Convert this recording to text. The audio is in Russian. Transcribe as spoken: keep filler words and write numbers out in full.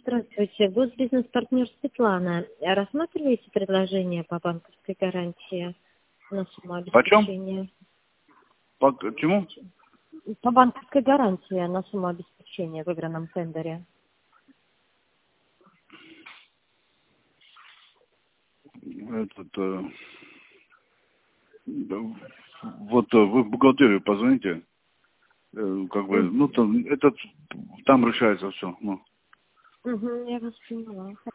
Здравствуйте, госбизнес-партнер Светлана. Рассматриваете предложение по банковской гарантии на сумму Почем? обеспечения? По чему? По банковской гарантии на сумму обеспечения в выигранном тендере. Этот, э, да, вот э, вы в бухгалтерию позвоните, э, как бы, Мгм. ну там, этот, там решается все. Ну. Мгм, я вас поняла.